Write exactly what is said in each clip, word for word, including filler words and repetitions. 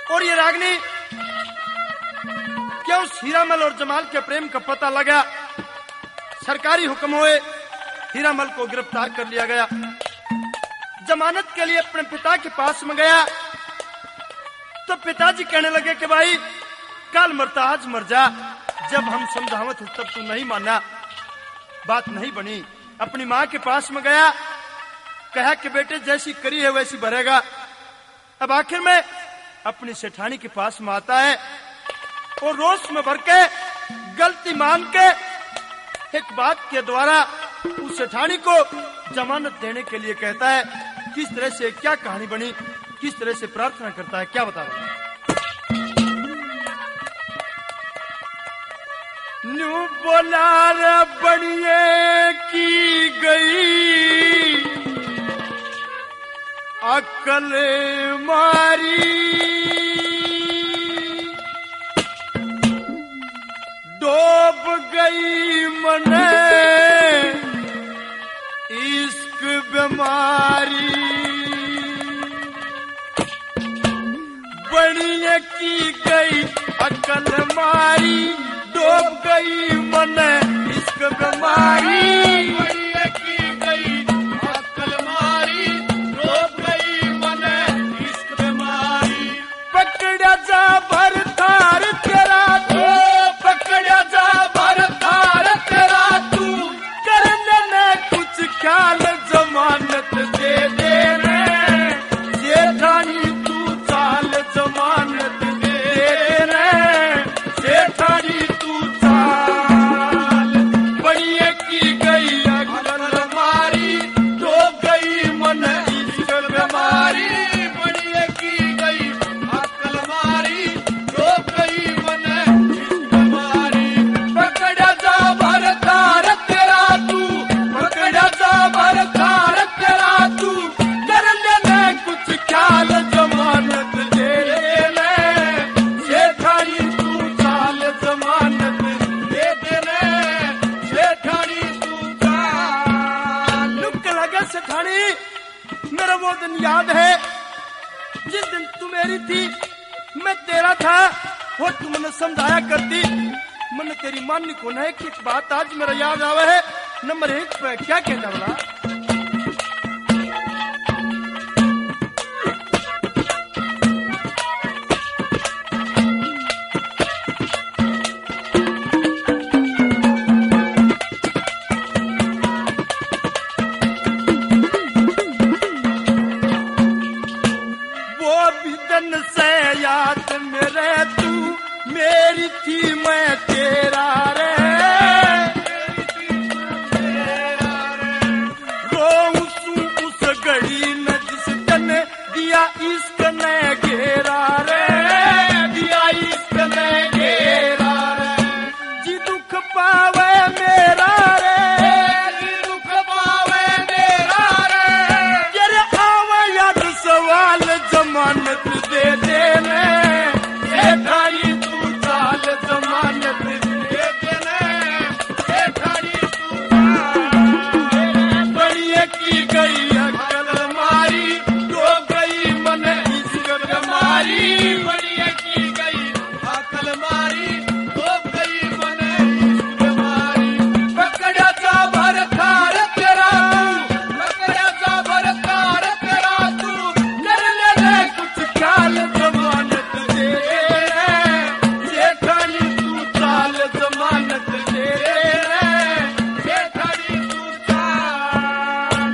और ये रागनी क्या उस हीरामल और जमाल के प्रेम का पता लगा, सरकारी हुक्म हुए, हीरामल को गिरफ्तार कर लिया गया। जमानत के लिए अपने पिता के पास में गया तो पिताजी कहने लगे कि भाई कल मरता आज मर जा। जब हम समझावत तब तू नहीं माना, बात नहीं बनी। अपनी माँ के पास में गया, कहा कि बेटे जैसी करी है वैसी भरेगा। अब आखिर में अपनी सेठानी के पास में आता है और रोष में भर के गलती मान के एक बात के द्वारा उस सेठानी को जमानत देने के लिए कहता है। किस तरह से क्या कहानी बनी, किस तरह से प्रार्थना करता है, क्या बता रहा है। न्यू बोलार बनिए की गई अकल मारी, डूब गई मने इश्क बीमारी, बनिए की गई अकल मारी, डूब गई मन इश्क बीमारी, बनिए की गई अकल मारी, डूब गई मन इश्क बीमारी। पकड़ा जा भर थार तेरा तू, पकड़ा जा भर थार तेरा तू, करने ने कुछ ख्याल जमानत दे दे रे, सेठानी तू चाल जमानत दे दे रे, सेठानी तू चाल। बनिए की गई अकल मारी, डूब गई मन इश्क बीमारी, बनिए की गई अकल मारी, डूब गई मन इश्क बीमारी। पकड़ा जा भर थार तेरा तू, पकड़ा जा भर थार तेरा तू, करने ने कुछ ख्याल जमानत दे दे, सेठानी तू चाल जमानत दे देने सेठानी तू चाल। लुक लगे सेठानी, मेरा वो दिन याद है जिस दिन तू मेरी थी मैं तेरा था, वो तू मैंने समझाया करती, मैंने तेरी माननी को नहीं। कि एक बात आज मेरा याद आवा है, नंबर एक पे क्या कहता बोला। वो भी दिन से याद मेरे तू मेरी थी मैं तेरा रे, रोऊं सू उस घड़ी न जिस दिन दिया इश्क ने घेरा रे, दिया इश्क ने घेरा रे, जी दुख पावे मेरा रे, जी दुख पावे मेरा रे, तेरे आवे याद सवाल जमानत दे दे रे, सेठानी तू चाल जमानत दे देने, सेठानी तू चाल। बनिए की गई अकल मारी, डूब गई मन इश्क बीमारी, बनिए की गई अकल मारी, डूब गई मन इश्क बीमारी। पकड़ा जा भर थार तेरा तू, पकड़ा जा भर थार तेरा तू, करने दे कुछ ख्याल जमानत दे रे, सेठानी तू चाल जमानत दे रे। सेठानी तू चाल।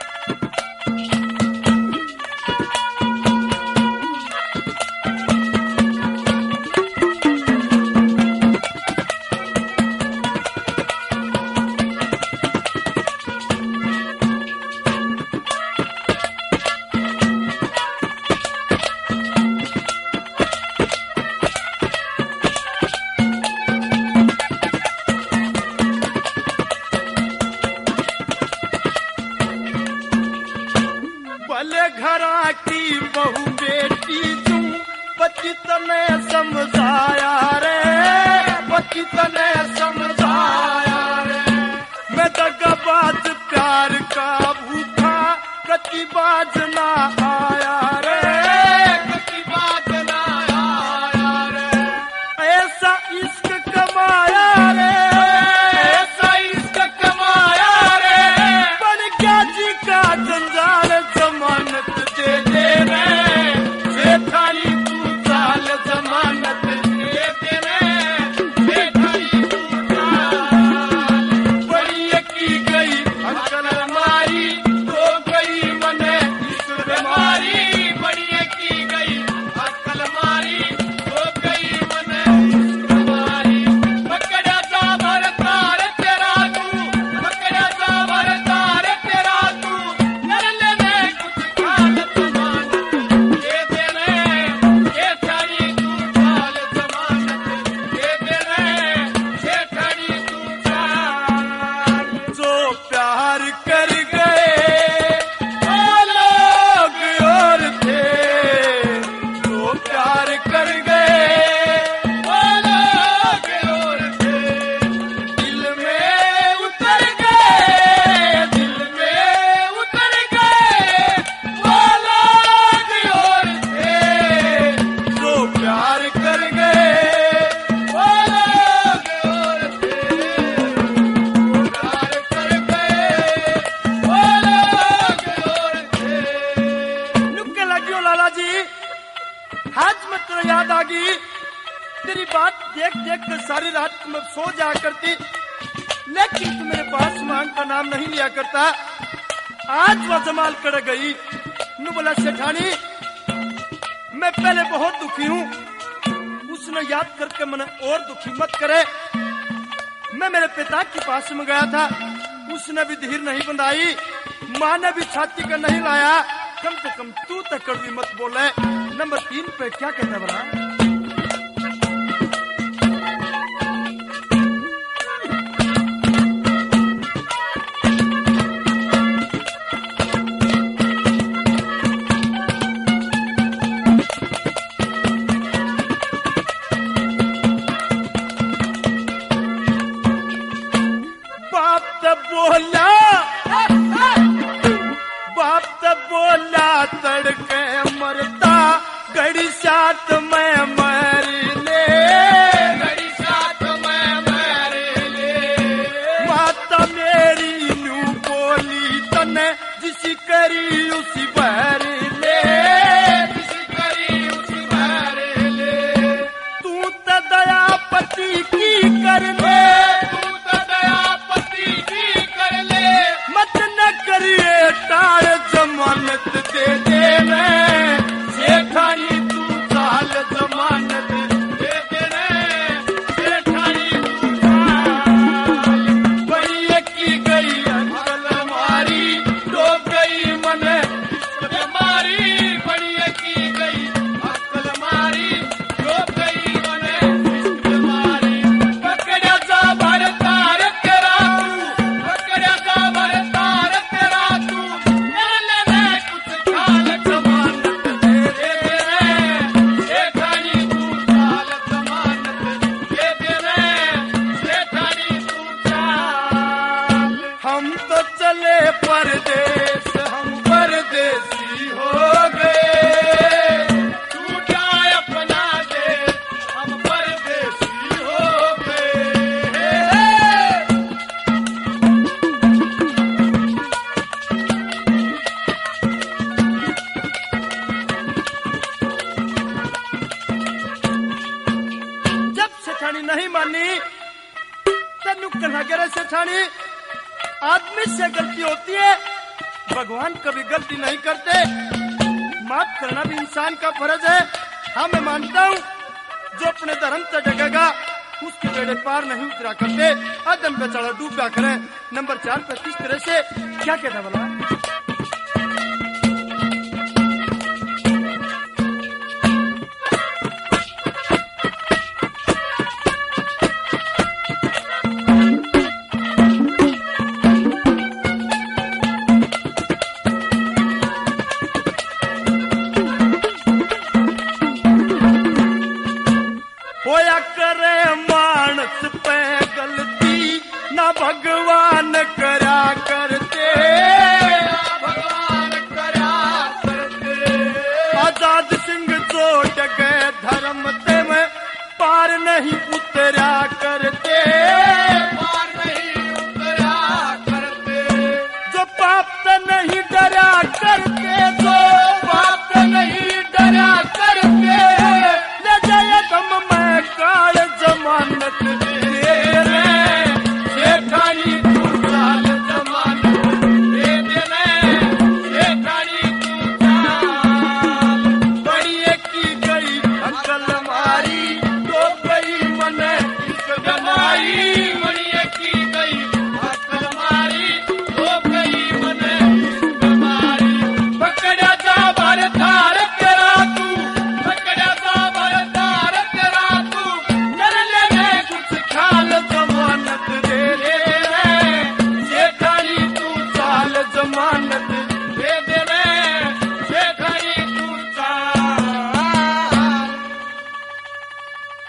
भले घरा की बहू बेटी तू पति तने समझाया रे, पति तने समझाया रे, मैं दगाबाज प्यार का भूखा कति बाज ना आया रे, कति बात ना आज मैं तेरे याद आ गई, तेरी बात देख देख कर सारी रात मैं सो जा करती, लेकिन तू मेरे पास मांग का नाम नहीं लिया करता। आज वह जमाल कर गई नु बोला सेठानी मैं पहले बहुत दुखी हूँ, उसने याद करके मैंने और दुखी मत करे। मैं मेरे पिता के पास में गया था, उसने भी धीर नहीं बंधाई, माँ ने भी छाती का नहीं लाया, कम से कम तू तक कड़वी मत बोले। नंबर तीन पे क्या कहता बना? बोला बाप तब बोला तड़के मरता घड़ी साथ में मर ले, घड़ी साथ में मर ले। माता मेरी नू बोली तने जिसी करी उसी भर ले, जिसी करी उसी भर ले। तू तो दया पति की कर ले, करिए तार जमानत दे दे मैं सेठानी तू चाल जमानत दे दे सेठानी तू चाल। बड़ी की गई अंकल मारी डूब गई मन बीमारी, बड़ी की गई अंकल मारी डूब गई मन बीमारी। पकड़ा जा भर तार तेरा तू, पकड़ा जा भर तार परदेश, हम परदेसी हो गए, टूटा अपना देश, हम परदेसी हो गए। जब सेठानी नहीं मानी तेनू कहना करे सेठानी आदमी से गलती होती है, भगवान कभी गलती नहीं करते, माफ करना भी इंसान का फर्ज है। हाँ मैं मानता हूँ जो अपने धर्म से डगेगा उसके बेड़े पार नहीं उतरा करते, अदम बेचारा डूबा करे। नंबर चार पे किस तरह से क्या कहता बोला? होया करे मानस